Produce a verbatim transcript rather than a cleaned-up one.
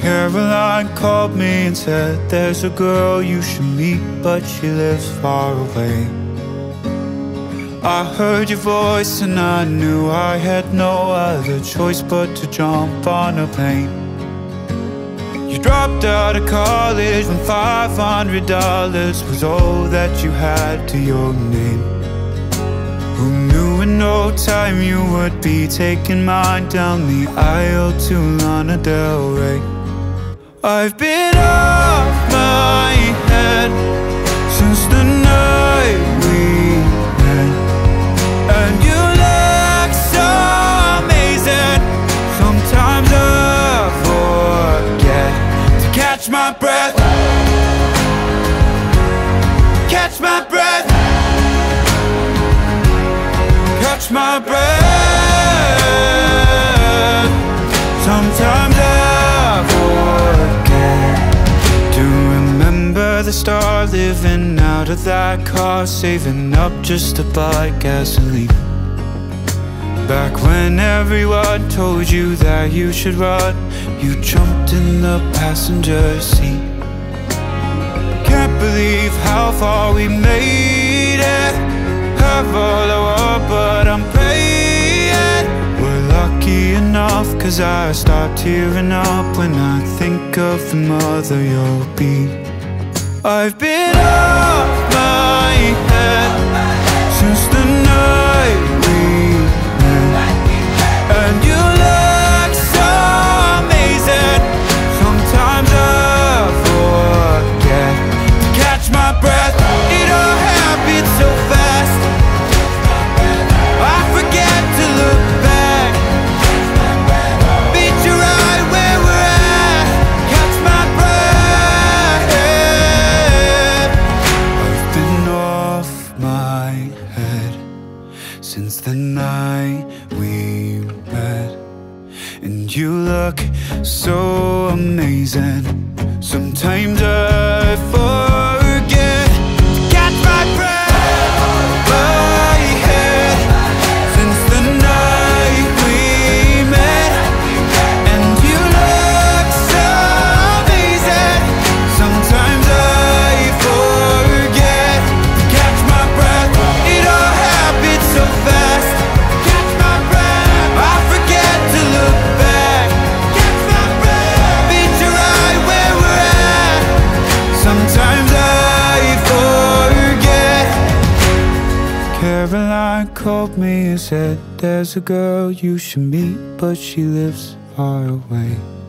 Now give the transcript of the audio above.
Caroline called me and said there's a girl you should meet, but she lives far away. I heard your voice and I knew I had no other choice but to jump on a plane. You dropped out of college when five hundred dollars was all that you had to your name. Who knew in no time you would be taking mine down the aisle to Lana Del Rey. I've been off my head since the night we met, and you look so amazing. Sometimes I forget to catch my breath, catch my breath, catch my breath. Sometimes I forget to remember the start, living out of that car, saving up just to buy gasoline. Back when everyone told you that you should run, you jumped in the passenger seat. Can't believe how far we made it. Have all I want, but I'm praying we're lucky enough, 'cause I start tearing up when I think of the mother you'll be. I've been off my head since the night we met, and you look so amazing. Sometimes I forget to catch my breath. It all happened so fast, I forget to look back. Meet you right where we're at, catch my breath. I've been off my head since the night we met, and you look so amazing. Sometimes I forget to catch my breath. My head since the night we met, and you look so amazing. Sometimes I forget to catch my breath. It all happened so fast, catch my breath. I forget to look back, catch my breath. Meet you right where we're at. Sometimes I forget. Caroline called me and said there's a girl you should meet, but she lives far away.